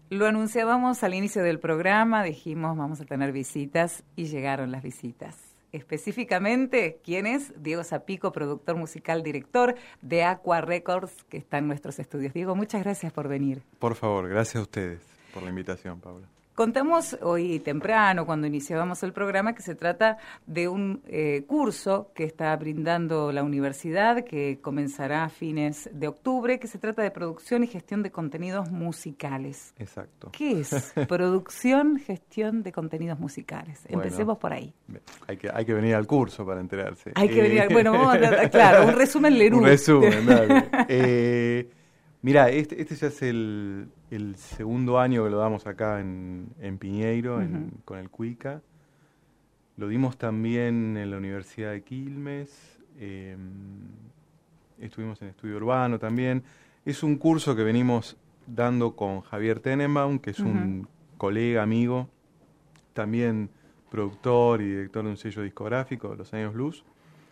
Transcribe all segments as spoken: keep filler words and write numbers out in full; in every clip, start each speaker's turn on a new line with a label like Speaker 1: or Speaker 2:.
Speaker 1: Lo anunciábamos al inicio del programa, dijimos vamos a tener visitas y llegaron las visitas. Específicamente, ¿quién es? Diego Zapico, productor musical, director de Aqua Records, que está en nuestros estudios. Diego, muchas gracias por venir.
Speaker 2: Por favor, gracias a ustedes por la invitación, Paula.
Speaker 1: Contamos hoy temprano, cuando iniciábamos el programa, que se trata de un eh, curso que está brindando la universidad, que comenzará a fines de octubre, que se trata de producción y gestión de contenidos musicales.
Speaker 2: Exacto.
Speaker 1: ¿Qué es producción, gestión de contenidos musicales?
Speaker 2: Bueno,
Speaker 1: empecemos por ahí.
Speaker 2: Hay que, hay que venir al curso para enterarse.
Speaker 1: Hay que
Speaker 2: eh,
Speaker 1: venir, al, bueno, vamos a, claro, un resumen Lerú.
Speaker 2: Un resumen, dale. eh, Mirá, este, este ya es el, el segundo año que lo damos acá en, en Piñeiro, uh-huh. en, con el Cuica. Lo dimos también en la Universidad de Quilmes. Eh, estuvimos en Estudio Urbano también. Es un curso que venimos dando con Javier Tenenbaum, que es uh-huh. un colega, amigo, también productor y director de un sello discográfico, Los Años Luz.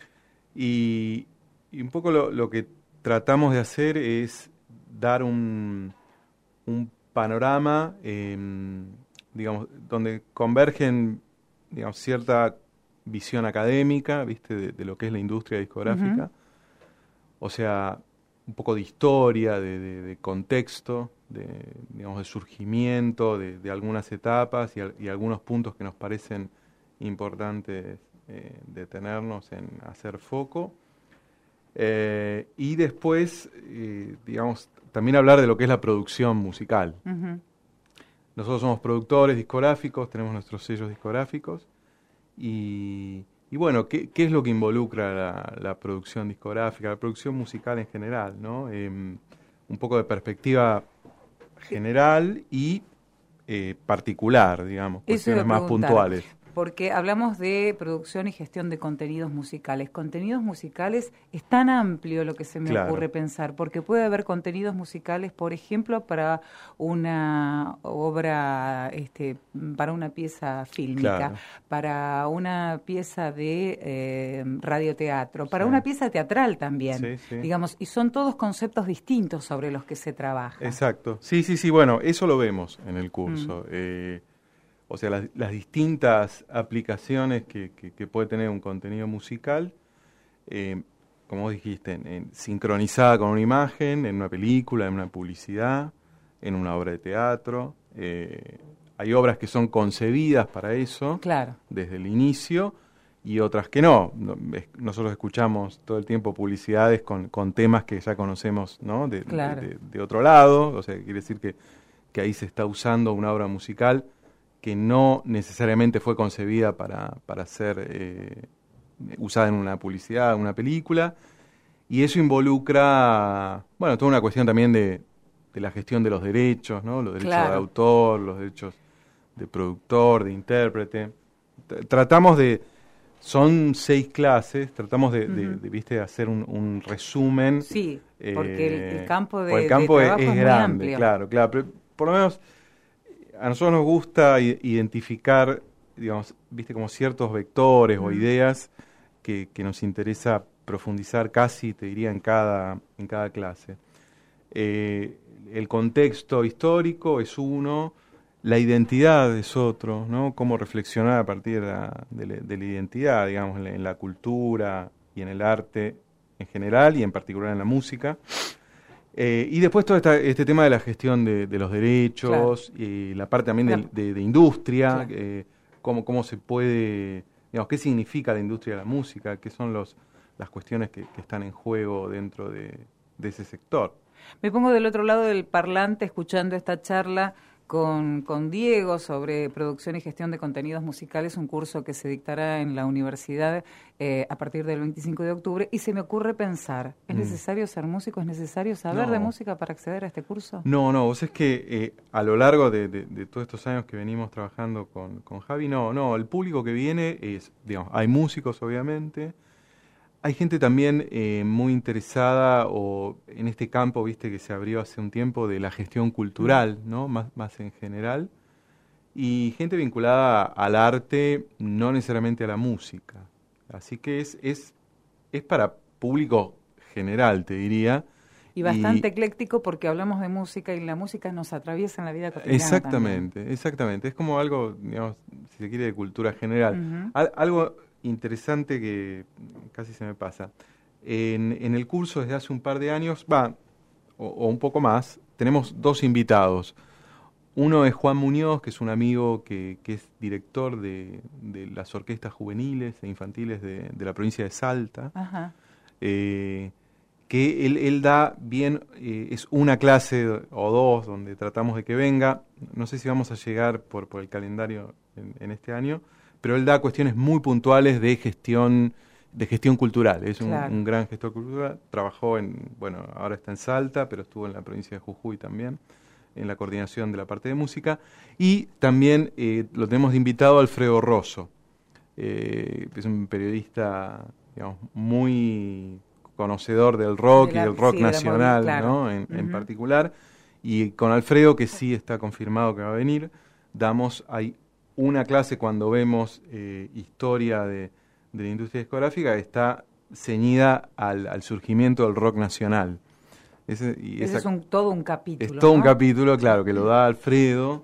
Speaker 2: Y, y un poco lo, lo que tratamos de hacer es dar un, un panorama, eh, digamos, donde convergen, digamos, cierta visión académica, ¿viste?, de, de lo que es la industria discográfica. Uh-huh. O sea, un poco de historia, de, de, de contexto, de, digamos, de surgimiento de, de algunas etapas y, y algunos puntos que nos parecen importantes eh, detenernos en hacer foco. Eh, y después, eh, digamos, también hablar de lo que es la producción musical. Uh-huh. Nosotros somos productores discográficos, tenemos nuestros sellos discográficos. Y, y bueno, ¿qué, ¿qué es lo que involucra la, la producción discográfica, la producción musical en general, ¿no? Eh, un poco de perspectiva general y eh, particular, digamos, cuestiones más puntuales.
Speaker 1: Porque hablamos de producción y gestión de contenidos musicales. Contenidos musicales es tan amplio lo que se me claro. ocurre pensar, porque puede haber contenidos musicales, por ejemplo, para una obra, este, para una pieza fílmica, claro. para una pieza de eh, radioteatro, para sí. una pieza teatral también, sí, sí. digamos, y son todos conceptos distintos sobre los que se trabaja.
Speaker 2: Exacto. Sí, sí, sí, bueno, eso lo vemos en el curso. Mm. Eh, O sea, las, las distintas aplicaciones que, que, que puede tener un contenido musical, eh, como vos dijiste, en, en, sincronizada con una imagen, en una película, en una publicidad, en una obra de teatro. Eh, hay obras que son concebidas para eso,
Speaker 1: claro.
Speaker 2: desde el inicio, y otras que no. Nosotros escuchamos todo el tiempo publicidades con, con temas que ya conocemos, ¿no? de,
Speaker 1: claro.
Speaker 2: de, de, de otro lado, o sea, quiere decir que, que ahí se está usando una obra musical que no necesariamente fue concebida para, para ser eh, usada en una publicidad, en una película, y eso involucra, bueno, toda una cuestión también de, de la gestión de los derechos, ¿no? Los derechos claro. de autor, los derechos de productor, de intérprete. Tratamos de, son seis clases, tratamos de, uh-huh. de, de, ¿viste?, hacer un, un resumen.
Speaker 1: Sí, porque eh, el, el campo de,
Speaker 2: el campo
Speaker 1: de
Speaker 2: es,
Speaker 1: trabajo es,
Speaker 2: es
Speaker 1: muy
Speaker 2: grande,
Speaker 1: amplio.
Speaker 2: Claro, claro, pero por lo menos a nosotros nos gusta identificar, digamos, viste, como ciertos vectores mm. o ideas que, que nos interesa profundizar casi, te diría, en cada, en cada clase. Eh, el contexto histórico es uno, la identidad es otro, ¿no? Cómo reflexionar a partir de la, de la, de la identidad, digamos, en la, en la cultura y en el arte en general y en particular en la música. Eh, y después todo esta, este tema de la gestión de, de los derechos, claro. y la parte también de, de, de industria, claro. eh, cómo, cómo se puede, digamos, qué significa la industria de la música, qué son los, las cuestiones que, que están en juego dentro de, de ese sector.
Speaker 1: Me pongo del otro lado del parlante escuchando esta charla con, con Diego sobre producción y gestión de contenidos musicales, un curso que se dictará en la universidad eh, a partir del veinticinco de octubre, y se me ocurre pensar, ¿es mm. necesario ser músico? ¿Es necesario saber no. de música para acceder a este curso?
Speaker 2: No, no, vos es que eh, a lo largo de, de, de todos estos años que venimos trabajando con, con Javi, no, no, el público que viene es, digamos, hay músicos obviamente, hay gente también eh, muy interesada o en este campo, viste, que se abrió hace un tiempo de la gestión cultural, ¿no? Más, más en general. Y gente vinculada al arte, no necesariamente a la música. Así que es, es, es para público general, te diría.
Speaker 1: Y bastante y, ecléctico porque hablamos de música y la música nos atraviesa en la vida cotidiana.
Speaker 2: Exactamente,
Speaker 1: también.
Speaker 2: exactamente. Es como algo, digamos, si se quiere, de cultura general. Uh-huh. Al, algo interesante que casi se me pasa. En, en el curso desde hace un par de años, va, o, o un poco más, tenemos dos invitados. Uno es Juan Muñoz, que es un amigo que, que es director de, de las orquestas juveniles e infantiles de, de la provincia de Salta.
Speaker 1: Ajá.
Speaker 2: Eh, que él, él da bien, eh, es una clase o dos donde tratamos de que venga. No sé si vamos a llegar por, por el calendario en, en este año, pero él da cuestiones muy puntuales de gestión de gestión cultural. Es un, claro. un gran gestor cultural. Trabajó en, bueno, ahora está en Salta, pero estuvo en la provincia de Jujuy también, en la coordinación de la parte de música. Y también eh, lo tenemos de invitado a Alfredo Rosso. Eh, es un periodista, digamos, muy conocedor del rock de la, y del rock sí, nacional, claro. ¿no? En, uh-huh. en particular. Y con Alfredo, que sí está confirmado que va a venir, damos, hay una clase cuando vemos eh, historia de, de la industria discográfica, está ceñida al, al surgimiento del rock nacional.
Speaker 1: Ese, y esa, Ese es un, todo un capítulo.
Speaker 2: Es todo
Speaker 1: ¿no?
Speaker 2: un capítulo, claro, que lo da Alfredo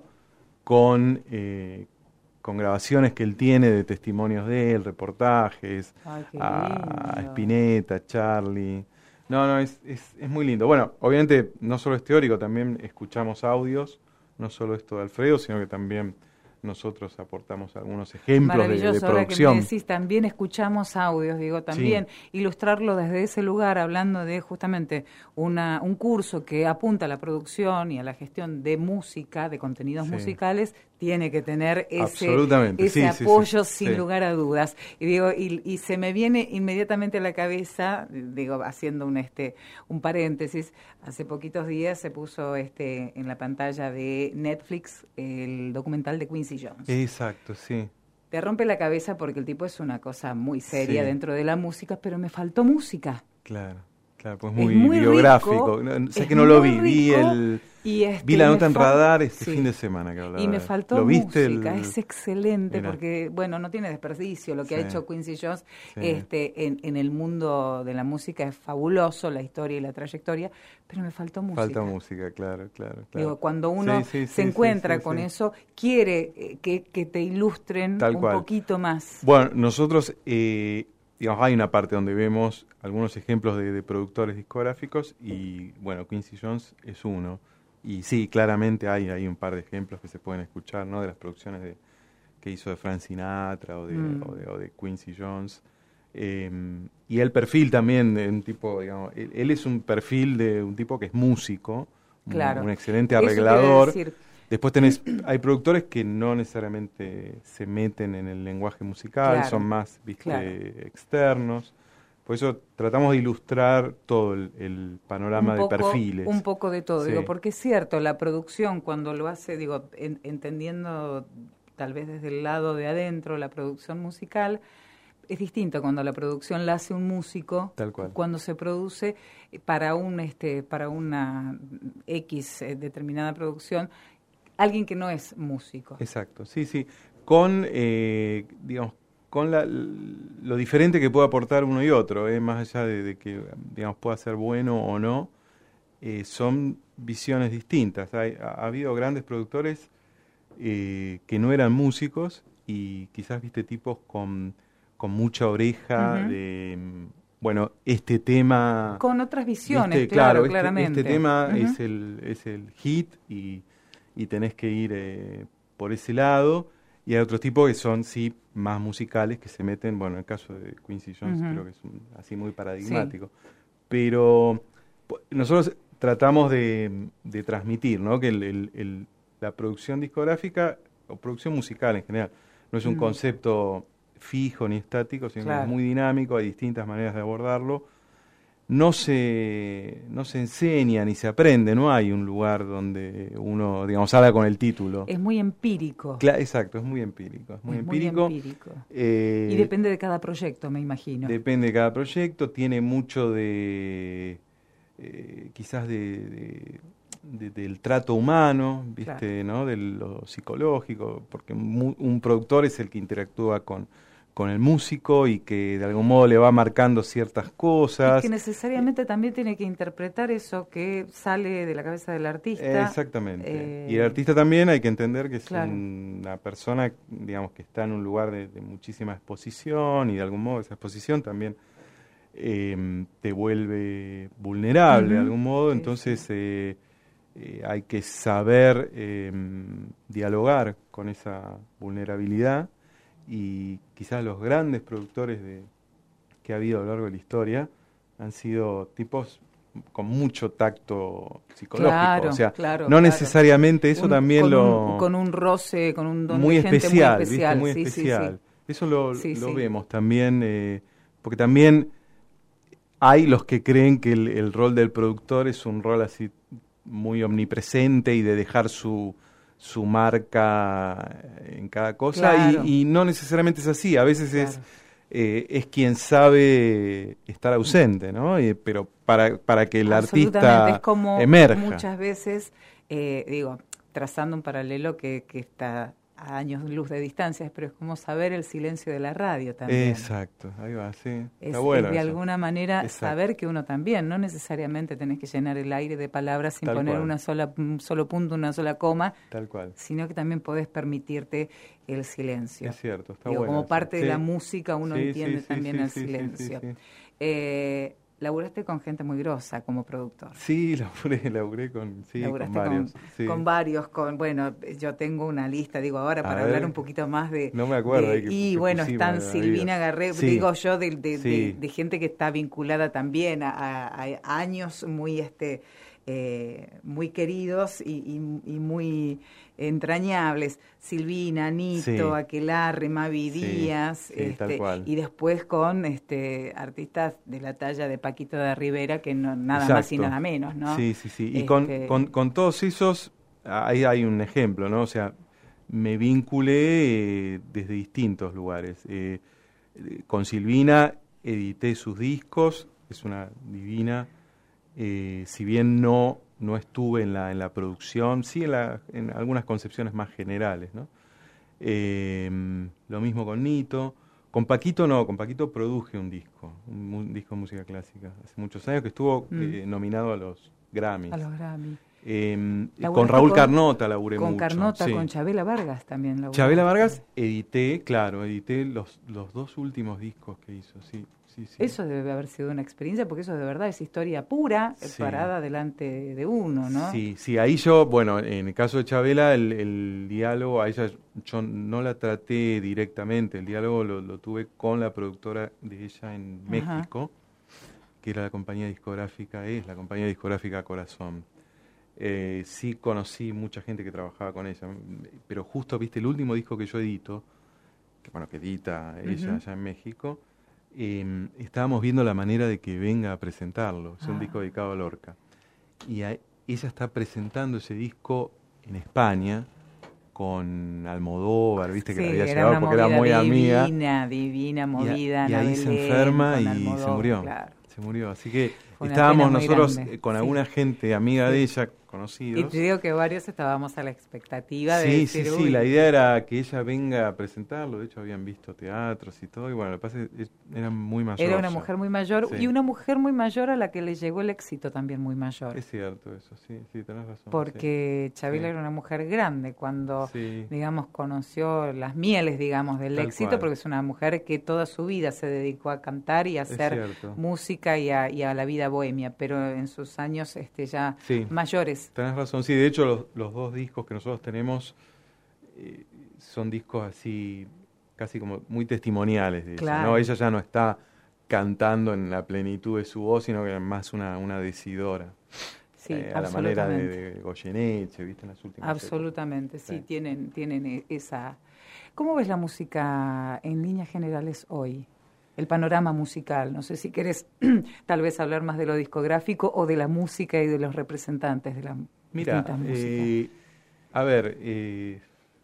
Speaker 2: con, eh, con grabaciones que él tiene de testimonios de él, reportajes,
Speaker 1: Ay,
Speaker 2: a, a Spinetta, a Charlie. No, no, es, es, es muy lindo. Bueno, obviamente no solo es teórico, también escuchamos audios, no solo esto de Alfredo, sino que también nosotros aportamos algunos ejemplos de, de producción.
Speaker 1: Ahora que me decís, también escuchamos audios, digo, también sí. ilustrarlo desde ese lugar, hablando de justamente una, un curso que apunta a la producción y a la gestión de música, de contenidos sí. musicales, tiene que tener ese, ese sí, apoyo sí, sí, sin sí. lugar a dudas. Y digo, y, y se me viene inmediatamente a la cabeza, digo, haciendo un este un paréntesis, hace poquitos días se puso este en la pantalla de Netflix el documental de Quincy Jones.
Speaker 2: Exacto, sí.
Speaker 1: Te rompe la cabeza porque el tipo es una cosa muy seria sí. dentro de la música, pero me faltó música.
Speaker 2: Claro, claro, pues muy, muy biográfico. Rico, no, sé que no lo vi, vi el... Y este, vi la nota en Radar este sí. fin de semana que hablaba.
Speaker 1: Y me faltó
Speaker 2: ¿Lo viste
Speaker 1: música,
Speaker 2: el...
Speaker 1: es excelente. Mira. Porque, bueno, no tiene desperdicio lo que sí. ha hecho Quincy Jones sí. este, en, en el mundo de la música. Es fabuloso la historia y la trayectoria, pero me faltó música.
Speaker 2: Falta música, claro, claro. claro.
Speaker 1: Digo, cuando uno sí, sí, se sí, encuentra sí, sí, con sí. eso, quiere eh, que, que te ilustren Tal un cual. poquito más.
Speaker 2: Bueno, nosotros... Eh, digamos, hay una parte donde vemos algunos ejemplos de, de productores discográficos y, bueno, Quincy Jones es uno. Y sí, claramente hay, hay un par de ejemplos que se pueden escuchar, ¿no? De las producciones de, que hizo de Frank Sinatra o de, mm. o de, o de Quincy Jones. Eh, y el perfil también de un tipo, digamos, él, él es un perfil de un tipo que es músico,
Speaker 1: claro.
Speaker 2: un, un excelente arreglador. Después tenés, hay productores que no necesariamente se meten en el lenguaje musical, claro, son más, viste, claro. externos. Por eso tratamos de ilustrar todo el, el panorama
Speaker 1: un poco,
Speaker 2: de perfiles.
Speaker 1: Un poco de todo,
Speaker 2: sí.
Speaker 1: digo, porque es cierto, la producción cuando lo hace, digo, en, entendiendo tal vez desde el lado de adentro la producción musical, es distinto cuando la producción la hace un músico,
Speaker 2: Tal cual.
Speaker 1: Cuando se produce para un este para una X eh, determinada producción, alguien que no es músico.
Speaker 2: Exacto, sí, sí. Con, eh, digamos, con la, lo diferente que puede aportar uno y otro, eh, más allá de, de que, digamos, pueda ser bueno o no, eh, son visiones distintas. Hay, ha, ha habido grandes productores eh, que no eran músicos y quizás, viste, tipos con, con mucha oreja uh-huh. de... Bueno, este tema...
Speaker 1: Con otras visiones,
Speaker 2: ¿viste?
Speaker 1: claro,
Speaker 2: claro,
Speaker 1: claramente.
Speaker 2: Este, este tema
Speaker 1: uh-huh.
Speaker 2: es, el, es el hit y... y tenés que ir eh, por ese lado, y hay otros tipos que son, sí, más musicales, que se meten, bueno, en el caso de Quincy Jones uh-huh. creo que es un, así muy paradigmático, sí. pero nosotros tratamos de, de transmitir, ¿no? Que el, el, el, la producción discográfica, o producción musical en general, no es un uh-huh. concepto fijo ni estático, sino claro. que es muy dinámico, hay distintas maneras de abordarlo. No se, no se enseña ni se aprende, no hay un lugar donde uno, digamos, habla con el título.
Speaker 1: Es muy empírico.
Speaker 2: Claro, exacto, es muy empírico. Es muy
Speaker 1: es
Speaker 2: empírico.
Speaker 1: Muy empírico.
Speaker 2: Eh,
Speaker 1: y depende de cada proyecto, me imagino.
Speaker 2: Depende de cada proyecto, tiene mucho de, eh, quizás de, de, de, del trato humano, ¿viste? Claro. ¿No? De lo psicológico, porque un, un productor es el que interactúa con... con el músico y que de algún modo le va marcando ciertas cosas.
Speaker 1: Y que necesariamente también tiene que interpretar eso que sale de la cabeza del artista.
Speaker 2: Exactamente.
Speaker 1: Eh,
Speaker 2: y el artista también hay que entender que es
Speaker 1: claro.
Speaker 2: una persona, digamos, que está en un lugar de, de muchísima exposición y de algún modo esa exposición también eh, te vuelve vulnerable uh-huh. de algún modo. Sí, entonces sí. Eh, eh, hay que saber eh, dialogar con esa vulnerabilidad. Y quizás los grandes productores de, que ha habido a lo largo de la historia han sido tipos con mucho tacto psicológico. Claro, o sea, claro, no claro. necesariamente eso un,
Speaker 1: también
Speaker 2: con
Speaker 1: lo... Un, con un roce, con un don
Speaker 2: muy
Speaker 1: de gente
Speaker 2: especial,
Speaker 1: muy especial.
Speaker 2: ¿viste? Muy
Speaker 1: sí,
Speaker 2: especial.
Speaker 1: Sí, sí.
Speaker 2: Eso lo,
Speaker 1: sí,
Speaker 2: lo
Speaker 1: sí.
Speaker 2: vemos también, eh, porque también hay los que creen que el, el rol del productor es un rol así muy omnipresente y de dejar su... su marca en cada cosa claro. y, y no necesariamente es así, a veces claro. es eh, es quien sabe estar ausente, ¿no? Y, pero para para que el artista
Speaker 1: es como
Speaker 2: emerja.
Speaker 1: Muchas veces, eh, digo, trazando un paralelo que, que está a años luz de distancias, pero es como saber el silencio de la radio también.
Speaker 2: Exacto, ahí va, sí.
Speaker 1: Es,
Speaker 2: está bueno
Speaker 1: es de
Speaker 2: eso.
Speaker 1: alguna manera
Speaker 2: Exacto.
Speaker 1: saber que uno también, no necesariamente tenés que llenar el aire de palabras sin
Speaker 2: Tal
Speaker 1: poner
Speaker 2: cual.
Speaker 1: una sola, un solo punto, una sola coma,
Speaker 2: Tal cual.
Speaker 1: Sino que también podés permitirte el silencio.
Speaker 2: Es cierto, está
Speaker 1: Digo,
Speaker 2: bueno.
Speaker 1: Como
Speaker 2: eso.
Speaker 1: parte
Speaker 2: sí.
Speaker 1: de la música uno
Speaker 2: sí,
Speaker 1: entiende
Speaker 2: sí, sí,
Speaker 1: también
Speaker 2: sí,
Speaker 1: el
Speaker 2: sí,
Speaker 1: silencio.
Speaker 2: Sí, sí, sí.
Speaker 1: Eh, laburaste con gente muy grosa como productor.
Speaker 2: Sí, laburé, laburé con, sí, con varios.
Speaker 1: Con,
Speaker 2: sí.
Speaker 1: con varios, con bueno, yo tengo una lista, digo, ahora para
Speaker 2: A
Speaker 1: hablar
Speaker 2: ver,
Speaker 1: un poquito más de...
Speaker 2: No me acuerdo.
Speaker 1: de,
Speaker 2: que,
Speaker 1: y
Speaker 2: que
Speaker 1: bueno, están Silvina Garré,
Speaker 2: sí.
Speaker 1: digo yo, de, de,
Speaker 2: sí.
Speaker 1: de, de gente que está vinculada también a, a, a años muy, este, eh, muy queridos y, y, y muy entrañables. Silvina, Nito,
Speaker 2: sí.
Speaker 1: Aquelarre, Mavi
Speaker 2: sí.
Speaker 1: Díaz,
Speaker 2: sí,
Speaker 1: este,
Speaker 2: tal cual.
Speaker 1: y después con este artistas de la talla de Paquito de Rivera, que no nada
Speaker 2: Exacto.
Speaker 1: más y nada menos, ¿no?
Speaker 2: Sí, sí, sí. Y
Speaker 1: este...
Speaker 2: con, con, con todos esos, ahí hay un ejemplo, ¿no? O sea, me vinculé eh, desde distintos lugares. Eh, con Silvina edité sus discos, es una divina. Eh, si bien no no estuve en la en la producción, sí en, la, en algunas concepciones más generales, ¿no? Eh, lo mismo con Nito. Con Paquito no, con Paquito produje un disco, un, un disco de música clásica, hace muchos años que estuvo mm. eh, nominado a los Grammys.
Speaker 1: A los Grammys.
Speaker 2: Eh, con Raúl con, Carnota laburé
Speaker 1: con
Speaker 2: mucho.
Speaker 1: Con Carnota,
Speaker 2: sí.
Speaker 1: con Chabela Vargas también laburé.
Speaker 2: Chabela Vargas edité, claro, edité los, los dos últimos discos que hizo, sí. Sí, sí.
Speaker 1: Eso debe haber sido una experiencia, porque eso de verdad es historia pura, sí. parada delante de uno, ¿no?
Speaker 2: Sí, sí, ahí yo, bueno, en el caso de Chabela, el, el diálogo, a ella yo no la traté directamente, el diálogo lo, lo tuve con la productora de ella en Ajá. México, que era la compañía discográfica, es la compañía discográfica Corazón. Eh, sí conocí mucha gente que trabajaba con ella, pero justo, viste, el último disco que yo edito, que bueno, que edita ella uh-huh. allá en México, Eh, estábamos viendo la manera de que venga a presentarlo. Es ah. un disco dedicado a Lorca. Y a, ella está presentando ese disco en España con Almodóvar, viste sí, que la había llevado porque era muy
Speaker 1: divina,
Speaker 2: amiga.
Speaker 1: Divina, divina movida.
Speaker 2: Y, a, y ahí se enferma y Almodóvar, se murió. Claro. Se murió. Así que estábamos nosotros con sí. alguna gente amiga sí. de ella, conocidos.
Speaker 1: Y te digo que varios estábamos a la expectativa
Speaker 2: sí,
Speaker 1: de
Speaker 2: Sí,
Speaker 1: decir,
Speaker 2: sí, sí, la idea era que ella venga a presentarlo, de hecho habían visto teatros y todo, y bueno, lo que pasa es que era muy mayor.
Speaker 1: Era una
Speaker 2: ya.
Speaker 1: mujer muy mayor, sí. y una mujer muy mayor a la que le llegó el éxito también muy mayor.
Speaker 2: Es cierto eso, sí, sí, tenés razón.
Speaker 1: Porque
Speaker 2: sí.
Speaker 1: Chabela sí. era una mujer grande cuando,
Speaker 2: sí.
Speaker 1: digamos, conoció las mieles, digamos, del
Speaker 2: Tal
Speaker 1: éxito,
Speaker 2: cual.
Speaker 1: porque es una mujer que toda su vida se dedicó a cantar y a hacer música y a, y a la vida bohemia, pero en sus años este ya
Speaker 2: sí.
Speaker 1: mayores.
Speaker 2: Tenés razón, sí, de hecho los, los dos discos que nosotros tenemos eh, son discos así, casi como muy testimoniales de
Speaker 1: claro.
Speaker 2: ella, ¿no? Ella ya no está cantando en la plenitud de su voz, sino que es más una, una decidora.
Speaker 1: Sí,
Speaker 2: eh, a la manera de, de Goyeneche, ¿viste? En las últimas
Speaker 1: absolutamente, sí,
Speaker 2: sí,
Speaker 1: tienen, tienen esa... ¿Cómo ves la música en líneas generales hoy? El panorama musical, no sé si querés tal vez hablar más de lo discográfico o de la música y de los representantes de la
Speaker 2: Mira,
Speaker 1: distintas músicas.
Speaker 2: Eh, a ver, eh,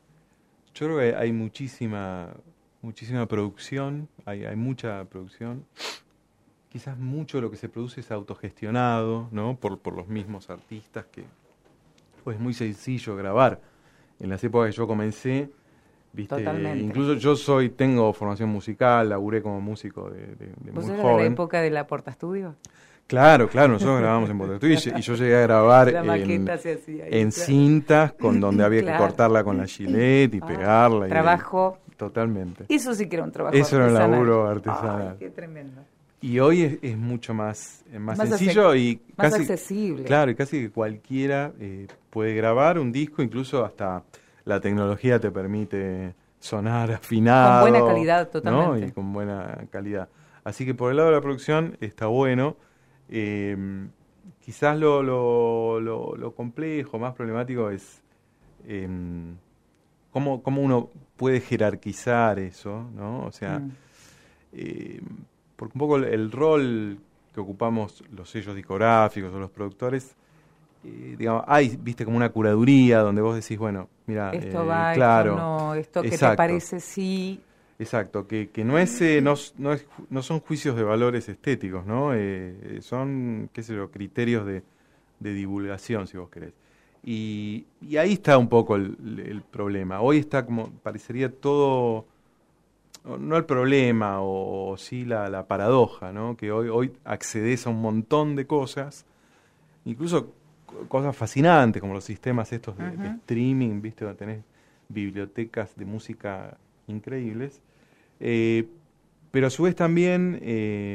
Speaker 2: yo creo que hay muchísima, muchísima producción, hay, hay mucha producción. Quizás mucho de lo que se produce es autogestionado, ¿no? Por, por los mismos artistas, que pues es muy sencillo grabar. En las épocas que yo comencé, ¿viste?
Speaker 1: Totalmente.
Speaker 2: Incluso yo soy, tengo formación musical, laburé como músico de, de, de
Speaker 1: ¿Vos
Speaker 2: muy
Speaker 1: eras
Speaker 2: joven.
Speaker 1: de la época de la Portaestudio?
Speaker 2: Claro, claro, nosotros grabamos en Portaestudio y, y yo llegué a grabar
Speaker 1: La
Speaker 2: en,
Speaker 1: maqueta se hacía ahí,
Speaker 2: en
Speaker 1: claro.
Speaker 2: cintas con donde había
Speaker 1: Claro.
Speaker 2: que cortarla con la Gillette y
Speaker 1: Ah,
Speaker 2: pegarla.
Speaker 1: trabajo.
Speaker 2: Y, totalmente.
Speaker 1: Eso sí que era un trabajo
Speaker 2: Eso era un
Speaker 1: artesanal.
Speaker 2: laburo artesanal.
Speaker 1: Ay, qué tremendo.
Speaker 2: Y hoy es, es mucho más, eh, más,
Speaker 1: Más
Speaker 2: sencillo
Speaker 1: ace-
Speaker 2: y
Speaker 1: más
Speaker 2: casi
Speaker 1: accesible.
Speaker 2: Claro, y casi que cualquiera eh, puede grabar un disco, incluso hasta la tecnología te permite sonar afinado.
Speaker 1: Con buena calidad,
Speaker 2: ¿no?
Speaker 1: totalmente.
Speaker 2: Y con buena calidad. Así que por el lado de la producción está bueno. Eh, quizás lo, lo, lo, lo complejo, más problemático es eh, cómo, cómo uno puede jerarquizar eso, ¿no? O sea,
Speaker 1: Mm.
Speaker 2: eh, porque un poco el, el rol que ocupamos los sellos discográficos o los productores, eh, digamos, hay, viste, como una curaduría donde vos decís, bueno, mira,
Speaker 1: Esto
Speaker 2: eh,
Speaker 1: va,
Speaker 2: claro,
Speaker 1: esto no, esto que te
Speaker 2: exacto.
Speaker 1: parece sí.
Speaker 2: Exacto, que, que no es, eh, no, no es no son juicios de valores estéticos, ¿no? Eh, son, qué sé yo, criterios de, de divulgación, si vos querés. Y, y ahí está un poco el, el problema. Hoy está como, parecería todo, no el problema, o, o sí la, la paradoja, ¿no? Que hoy, hoy accedes a un montón de cosas, incluso cosas fascinantes, como los sistemas estos de, uh-huh. de streaming, ¿viste? Donde tenés bibliotecas de música increíbles. Eh, pero a su vez también, eh,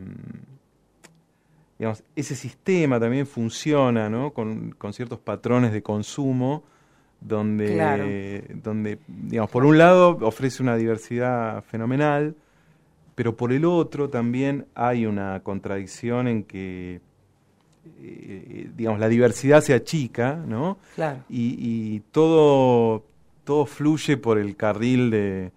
Speaker 2: digamos, ese sistema también funciona, ¿no? Con, con ciertos patrones de consumo, donde,
Speaker 1: claro.
Speaker 2: donde, digamos, por un lado ofrece una diversidad fenomenal, pero por el otro también hay una contradicción en que, eh, digamos, la diversidad se achica, ¿no?
Speaker 1: Claro.
Speaker 2: Y, y todo, todo fluye por el carril de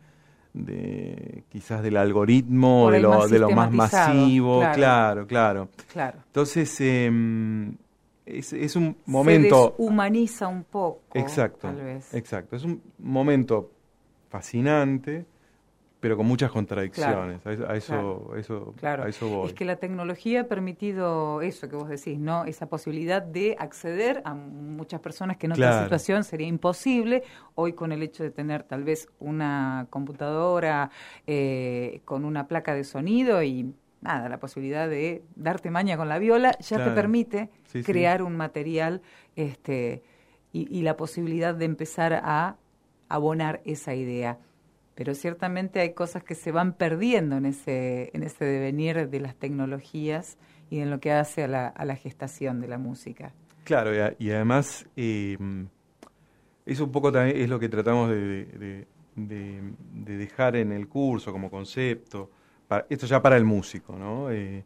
Speaker 2: de quizás del algoritmo, de lo, de lo más masivo, claro, claro. claro.
Speaker 1: claro.
Speaker 2: Entonces, eh, es, es un momento...
Speaker 1: Se deshumaniza un poco,
Speaker 2: exacto,
Speaker 1: tal vez.
Speaker 2: Exacto, es un momento fascinante, pero con muchas contradicciones. Claro, a eso, claro, a eso,
Speaker 1: claro.
Speaker 2: a eso voy.
Speaker 1: Es que la tecnología ha permitido eso que vos decís, ¿no? Esa posibilidad de acceder a muchas personas que en otra
Speaker 2: claro.
Speaker 1: situación sería imposible. Hoy con el hecho de tener tal vez una computadora eh, con una placa de sonido y nada, la posibilidad de darte maña con la viola, ya claro. te permite sí, crear sí. un material este, y, y la posibilidad de empezar a abonar esa idea. Pero ciertamente hay cosas que se van perdiendo en ese en ese devenir de las tecnologías y en lo que hace a la, a la gestación de la música.
Speaker 2: Claro, y, a, y además eh, eso un poco también es lo que tratamos de, de, de, de dejar en el curso como concepto, para, esto ya para el músico, ¿no? Eh,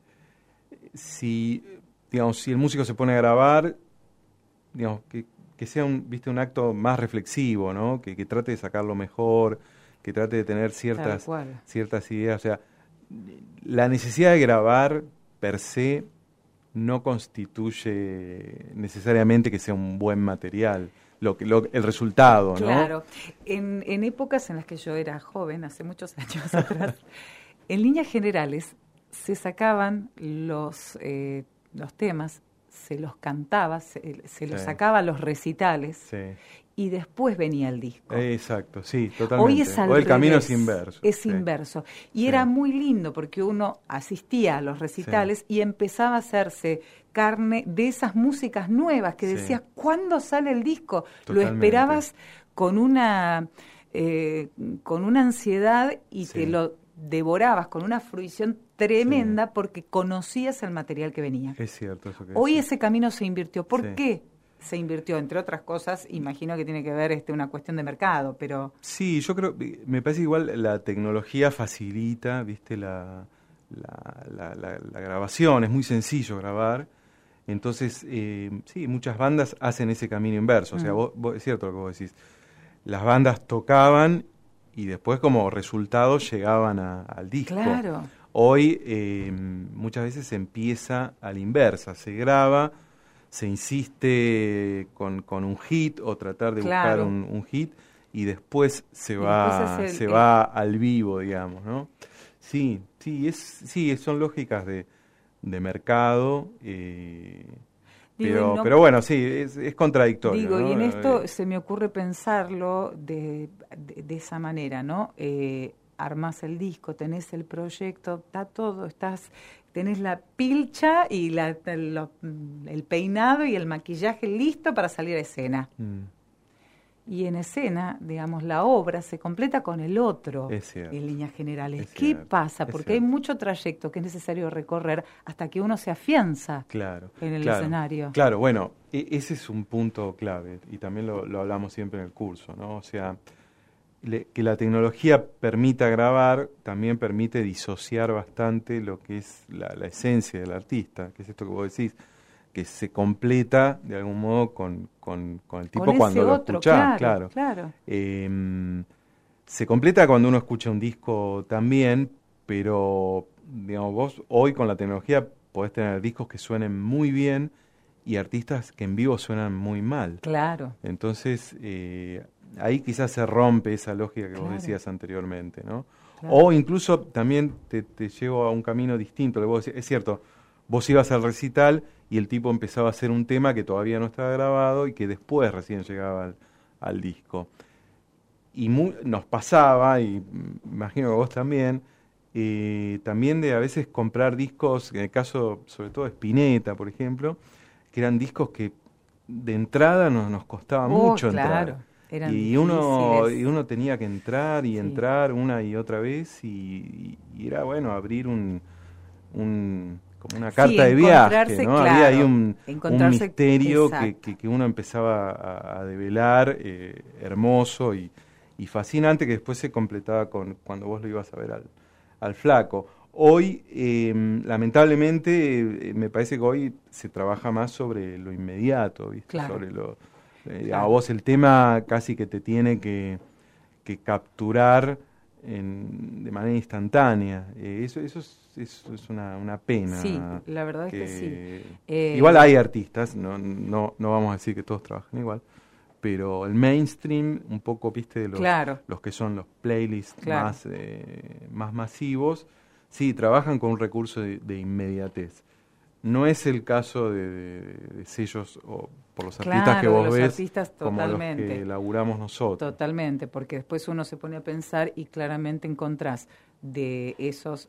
Speaker 2: si, digamos, si el músico se pone a grabar, digamos, que, que sea un, viste, un acto más reflexivo, ¿no? Que, que trate de sacarlo mejor, que trate de tener ciertas, ciertas ideas. O sea, la necesidad de grabar per se no constituye necesariamente que sea un buen material, lo que, lo, el resultado, ¿no?
Speaker 1: Claro. En, en épocas en las que yo era joven, hace muchos años atrás, en líneas generales se sacaban los, eh, los temas, se los cantaba, se, se los sí. sacaba a los recitales.
Speaker 2: Sí.
Speaker 1: Y después venía el disco.
Speaker 2: Exacto, sí, totalmente.
Speaker 1: Hoy es al
Speaker 2: o el
Speaker 1: revés,
Speaker 2: camino es inverso.
Speaker 1: Es
Speaker 2: sí.
Speaker 1: inverso. Y sí. era muy lindo porque uno asistía a los recitales sí. y empezaba a hacerse carne de esas músicas nuevas que decías, sí. ¿cuándo sale el disco? Totalmente. Lo esperabas con una, eh, con una ansiedad y sí. te lo devorabas con una fruición tremenda sí. porque conocías el material que venía.
Speaker 2: Es cierto eso que
Speaker 1: Hoy
Speaker 2: decís.
Speaker 1: Ese camino se invirtió. ¿Por
Speaker 2: sí.
Speaker 1: qué? Se invirtió, entre otras cosas, imagino que tiene que ver este una cuestión de mercado, pero...
Speaker 2: Sí, yo creo, me parece igual la tecnología facilita, viste, la, la, la, la, la grabación, es muy sencillo grabar, entonces, eh, sí, muchas bandas hacen ese camino inverso, mm. o sea, vos, vos, es cierto lo que vos decís, las bandas tocaban y después como resultado llegaban a, al disco.
Speaker 1: Claro.
Speaker 2: Hoy eh, muchas veces se empieza a la inversa, se graba, se insiste con, con un hit o tratar de
Speaker 1: claro.
Speaker 2: buscar un, un hit y después se va el, se el... va al vivo, digamos, ¿no? Sí, sí, es, sí, son lógicas de, de mercado. Eh... Pero, no, pero bueno, sí, es, es contradictorio.
Speaker 1: Digo,
Speaker 2: ¿no?
Speaker 1: Y en esto se me ocurre pensarlo de, de, de esa manera, ¿no? Eh, armás el disco, tenés el proyecto, está todo, estás, tenés la pilcha y la, el, el peinado y el maquillaje listo para salir a escena. Mm. Y en escena, digamos, la obra se completa con el otro, en líneas generales. ¿Qué cierto, pasa? Porque hay mucho trayecto que es necesario recorrer hasta que uno se afianza
Speaker 2: claro,
Speaker 1: en el
Speaker 2: claro,
Speaker 1: escenario.
Speaker 2: Claro, bueno, ese es un punto clave y también lo, lo hablamos siempre en el curso, ¿no? O sea, le, que la tecnología permita grabar también permite disociar bastante lo que es la, la esencia del artista, que es esto que vos decís, que se completa de algún modo con, con, con el tipo
Speaker 1: con
Speaker 2: cuando
Speaker 1: ese
Speaker 2: lo
Speaker 1: otro,
Speaker 2: escuchás,
Speaker 1: claro.
Speaker 2: claro.
Speaker 1: claro.
Speaker 2: Eh, se completa cuando uno escucha un disco también, pero digamos vos hoy con la tecnología podés tener discos que suenen muy bien y artistas que en vivo suenan muy mal.
Speaker 1: Claro.
Speaker 2: Entonces eh, ahí quizás se rompe esa lógica que claro. vos decías anteriormente, ¿no?
Speaker 1: Claro.
Speaker 2: O incluso también te, te llevo a un camino distinto. Que vos decís, es cierto, vos ibas al recital y el tipo empezaba a hacer un tema que todavía no estaba grabado y que después recién llegaba al, al disco. Y muy, nos pasaba, y imagino que vos también, eh, también de a veces comprar discos, en el caso sobre todo de Spinetta, por ejemplo, que eran discos que de entrada nos, nos costaba
Speaker 1: oh,
Speaker 2: mucho
Speaker 1: claro.
Speaker 2: entrar.
Speaker 1: Eran
Speaker 2: y uno y uno tenía que entrar y sí. entrar una y otra vez y, y era bueno abrir un... un como una carta sí, de viaje, ¿no?
Speaker 1: Claro,
Speaker 2: había ahí un, un misterio que, que, que uno empezaba a, a develar, eh, hermoso y, y fascinante, que después se completaba con cuando vos lo ibas a ver al, al flaco. Hoy, eh, lamentablemente, eh, me parece que hoy se trabaja más sobre lo inmediato, ¿viste?
Speaker 1: Claro.
Speaker 2: Sobre lo, eh, claro. A vos el tema casi que te tiene que, que capturar en, de manera instantánea. Eh, eso, eso es Eso es una, una pena.
Speaker 1: Sí, la verdad que, es que sí.
Speaker 2: Eh, igual hay artistas, no, no, no vamos a decir que todos trabajan igual, pero el mainstream, un poco, viste, de los,
Speaker 1: claro.
Speaker 2: los que son los playlists
Speaker 1: claro.
Speaker 2: más, eh, más masivos, sí, trabajan con un recurso de, de inmediatez. No es el caso de, de, de sellos o por los
Speaker 1: claro,
Speaker 2: artistas que vos
Speaker 1: los
Speaker 2: ves
Speaker 1: artistas,
Speaker 2: como los que laburamos nosotros.
Speaker 1: Totalmente, porque después uno se pone a pensar y claramente encontrás de esos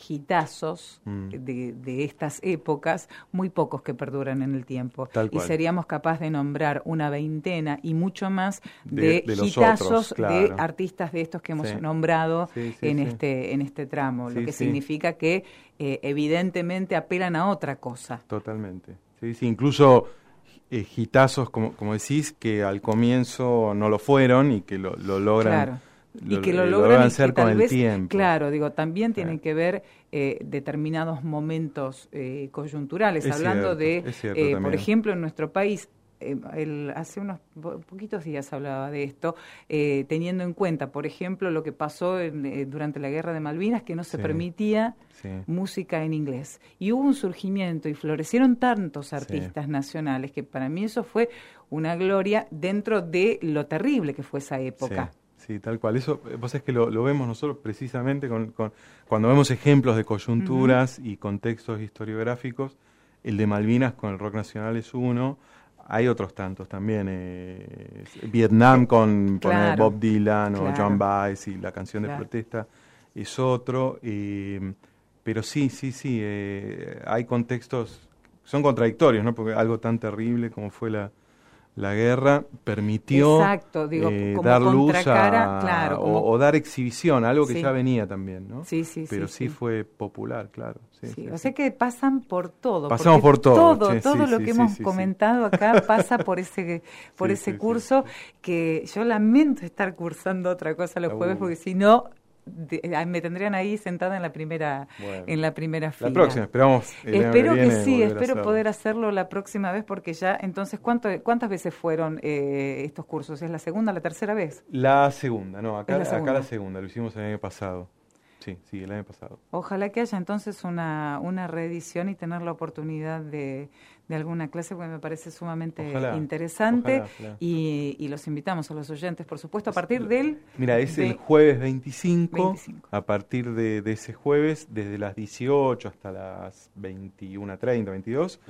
Speaker 1: hitazos mm. de, de estas épocas, muy pocos que perduran en el tiempo.
Speaker 2: Tal cual.
Speaker 1: Y seríamos capaces de nombrar una veintena y mucho más de,
Speaker 2: de, de
Speaker 1: hitazos
Speaker 2: otros, claro.
Speaker 1: de artistas de estos que hemos
Speaker 2: sí.
Speaker 1: nombrado
Speaker 2: sí, sí,
Speaker 1: en,
Speaker 2: sí.
Speaker 1: Este, en este tramo,
Speaker 2: sí,
Speaker 1: lo que
Speaker 2: sí.
Speaker 1: significa que eh, evidentemente apelan a otra cosa.
Speaker 2: Totalmente. Sí, sí, incluso eh, hitazos, como, como decís, que al comienzo no lo fueron y que lo, lo logran.
Speaker 1: Claro.
Speaker 2: Lo,
Speaker 1: y que lo
Speaker 2: eh,
Speaker 1: logran y
Speaker 2: hacer
Speaker 1: que tal
Speaker 2: con el
Speaker 1: vez,
Speaker 2: tiempo.
Speaker 1: claro, digo, también tienen
Speaker 2: sí.
Speaker 1: que ver eh, determinados momentos eh, coyunturales,
Speaker 2: es
Speaker 1: hablando
Speaker 2: cierto,
Speaker 1: de,
Speaker 2: es cierto,
Speaker 1: eh, por ejemplo, en nuestro país, eh, el, hace unos po- poquitos días hablaba de esto, eh, teniendo en cuenta, por ejemplo, lo que pasó en, eh, durante la Guerra de Malvinas, que no se
Speaker 2: sí.
Speaker 1: permitía
Speaker 2: sí.
Speaker 1: música en inglés. Y hubo un surgimiento y florecieron tantos artistas
Speaker 2: sí.
Speaker 1: nacionales que para mí eso fue una gloria dentro de lo terrible que fue esa época.
Speaker 2: Sí. Sí, tal cual. Eso, vos sabés que lo, lo vemos nosotros precisamente con, con, cuando vemos ejemplos de coyunturas uh-huh. y contextos historiográficos. El de Malvinas con el rock nacional es uno. Hay otros tantos también. Eh, Vietnam con
Speaker 1: claro,
Speaker 2: Bob Dylan
Speaker 1: claro.
Speaker 2: o John Baez y la canción
Speaker 1: claro.
Speaker 2: de protesta es otro. Eh, pero sí, sí, sí. Eh, hay contextos, son contradictorios, ¿no? Porque algo tan terrible como fue la... La guerra permitió
Speaker 1: Exacto, digo,
Speaker 2: eh,
Speaker 1: como
Speaker 2: dar luz a,
Speaker 1: claro, como,
Speaker 2: o, o dar exhibición, algo que
Speaker 1: sí.
Speaker 2: ya venía también, ¿no?
Speaker 1: Sí, sí,
Speaker 2: Pero
Speaker 1: sí,
Speaker 2: sí,
Speaker 1: sí
Speaker 2: fue popular, claro. Sí,
Speaker 1: sí,
Speaker 2: sí,
Speaker 1: o
Speaker 2: sí.
Speaker 1: sea que pasan por todo.
Speaker 2: Pasamos por todo.
Speaker 1: Todo,
Speaker 2: sí,
Speaker 1: todo
Speaker 2: sí,
Speaker 1: lo
Speaker 2: sí,
Speaker 1: que
Speaker 2: sí,
Speaker 1: hemos
Speaker 2: sí,
Speaker 1: comentado
Speaker 2: sí.
Speaker 1: acá pasa por ese por
Speaker 2: sí,
Speaker 1: ese
Speaker 2: sí,
Speaker 1: curso
Speaker 2: sí, sí.
Speaker 1: que yo lamento estar cursando otra cosa los uh. jueves porque si no... De, me tendrían ahí sentada en la primera bueno, en la primera fila.
Speaker 2: La próxima, esperamos.
Speaker 1: Espero
Speaker 2: que,
Speaker 1: que sí, espero
Speaker 2: hacerlo.
Speaker 1: poder hacerlo la próxima vez porque ya, entonces, ¿cuánto, ¿cuántas veces fueron eh, estos cursos? ¿Es la segunda, la tercera vez?
Speaker 2: La segunda, no, acá
Speaker 1: la segunda,
Speaker 2: acá la segunda, lo hicimos el año pasado. Sí, sí, el año pasado.
Speaker 1: Ojalá que haya entonces una, una reedición y tener la oportunidad de, de alguna clase, porque me parece sumamente
Speaker 2: ojalá,
Speaker 1: interesante.
Speaker 2: Ojalá, ojalá.
Speaker 1: Y, y los invitamos a los oyentes, por supuesto, a partir del...
Speaker 2: Mira, es
Speaker 1: de,
Speaker 2: el jueves veinticinco,
Speaker 1: veinticinco.
Speaker 2: A partir de, de ese jueves, desde las dieciocho hasta las veintiuna treinta, veintidós,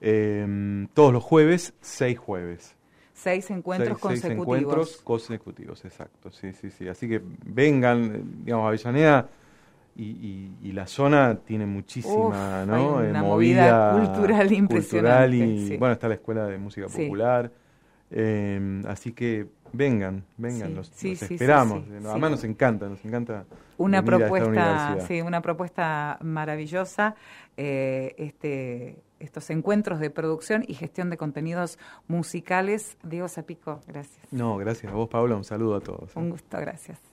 Speaker 2: Eh, todos los jueves, seis jueves.
Speaker 1: Seis encuentros
Speaker 2: seis,
Speaker 1: consecutivos.
Speaker 2: Seis encuentros consecutivos, exacto. Sí, sí, sí. Así que vengan, digamos, Avellaneda y, y, y la zona tiene muchísima,
Speaker 1: Uf,
Speaker 2: ¿no?
Speaker 1: hay una
Speaker 2: eh,
Speaker 1: movida, movida cultural impresionante.
Speaker 2: Cultural y,
Speaker 1: sí.
Speaker 2: bueno, está la Escuela de Música
Speaker 1: sí.
Speaker 2: Popular. Eh, así que vengan, vengan,
Speaker 1: sí,
Speaker 2: los,
Speaker 1: sí,
Speaker 2: los
Speaker 1: sí,
Speaker 2: esperamos.
Speaker 1: Sí, sí,
Speaker 2: Además
Speaker 1: sí.
Speaker 2: nos encanta, nos encanta
Speaker 1: una
Speaker 2: venir
Speaker 1: propuesta,
Speaker 2: a esta universidad.
Speaker 1: Sí, una propuesta maravillosa. Eh, este, estos encuentros de producción y gestión de contenidos musicales. Diego Zapico, gracias.
Speaker 2: No, gracias a vos, Paula. Un saludo a todos.
Speaker 1: Un gusto, gracias.